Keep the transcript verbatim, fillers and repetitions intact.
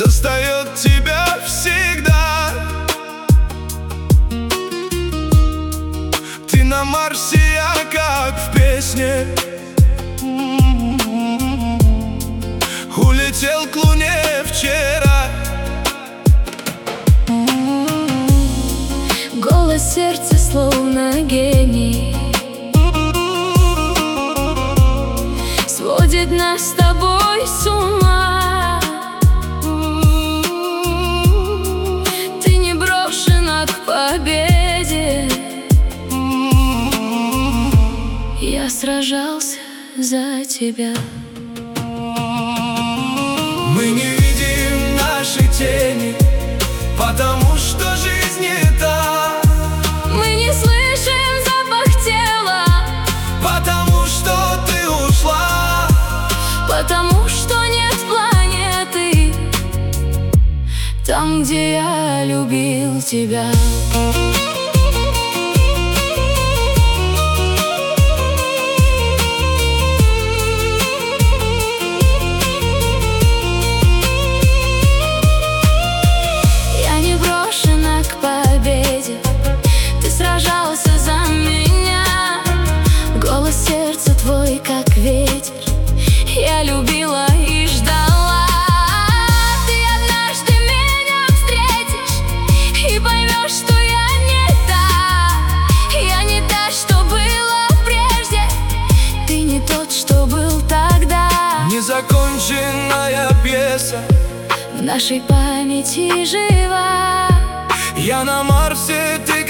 достает тебя всегда. Ты на Марсе, я как в песне. Улетел к Луне вчера. Голос сердца словно гений, сводит нас с тобой с ума. Ты не брошена к победе. Я сражался за тебя. Мы не видим наши тени, потому что жизнь не та. Мы не слышим запах тела, потому что ты ушла. потому что нет планеты там, где я любил тебя. Как ветер, я любила и ждала. Ты однажды меня встретишь и поймешь, что я не та. Я не та, что была прежде. Ты не тот, что был тогда. Незаконченная пьеса в нашей памяти жива. Я на Марсе, ты